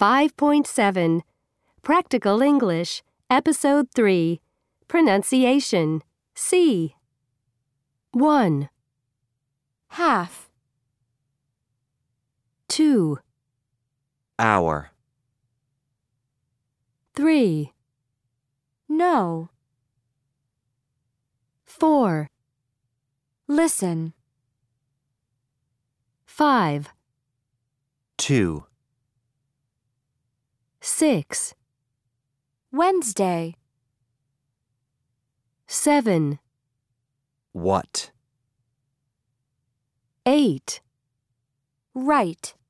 5.7 Practical English, Episode 3 Pronunciation C 1. Half. 2. Hour. 3. No. 4. Listen. 5. 2. 6. Wednesday. 7. What? 8. Right.